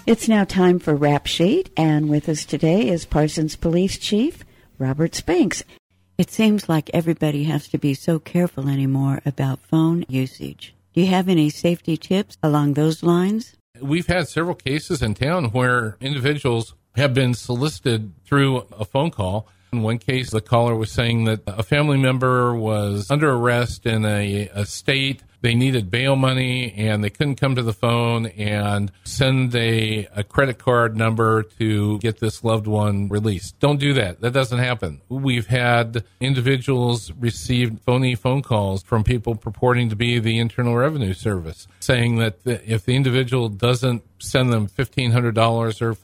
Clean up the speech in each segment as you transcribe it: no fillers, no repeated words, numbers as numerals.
It's now time for Rap Sheet, and with us today is Parsons Police Chief Robert Spinks. It seems like everybody has to be so careful anymore about phone usage. Do you have any safety tips along those lines? We've had several cases in town where individuals have been solicited through a phone call. In one case, the caller was saying that a family member was under arrest in a state. They needed bail money, and they couldn't come to the phone and send a credit card number to get this loved one released. Don't do that. That doesn't happen. We've had individuals receive phony phone calls from people purporting to be the Internal Revenue Service, saying that if the individual doesn't send them $1,500 or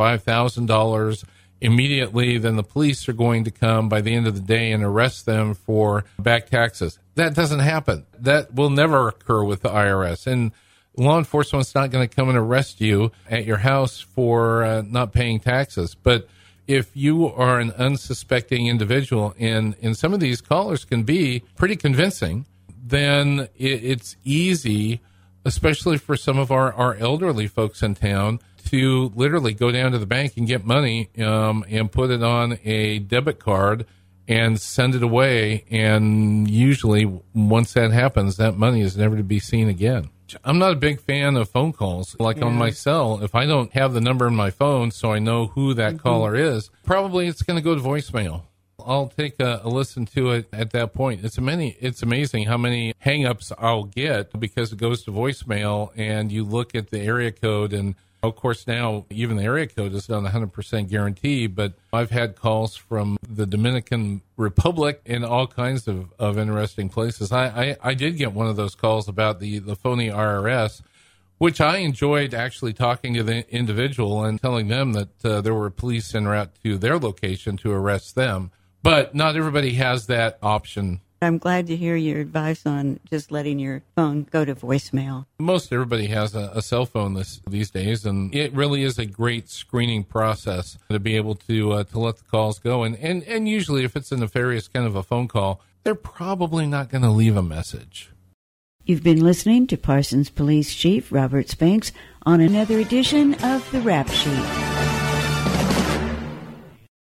$5,000 immediately, then the police are going to come by the end of the day and arrest them for back taxes. That doesn't happen. That will never occur with the IRS. And law enforcement's not going to come and arrest you at your house for not paying taxes. But if you are an unsuspecting individual, and some of these callers can be pretty convincing, then it's easy, especially for some of our elderly folks in town, to literally go down to the bank and get money and put it on a debit card and send it away. And usually once that happens, that money is never to be seen again. I'm not a big fan of phone calls. Like on my cell, if I don't have the number in my phone so I know who that caller is, probably it's going to go to voicemail. I'll take a listen to it at that point. It's amazing how many hang-ups I'll get because it goes to voicemail, and you look at the area code, and of course, now even the area code is not 100% guarantee, but I've had calls from the Dominican Republic and all kinds of interesting places. I did get one of those calls about the phony IRS, which I enjoyed actually talking to the individual and telling them that there were police en route to their location to arrest them. But not everybody has that option. I'm glad to hear your advice on just letting your phone go to voicemail. Most everybody has a cell phone these days, and it really is a great screening process to be able to let the calls go. And usually if it's a nefarious kind of a phone call, they're probably not going to leave a message. You've been listening to Parsons Police Chief Robert Spinks on another edition of the Rap Sheet.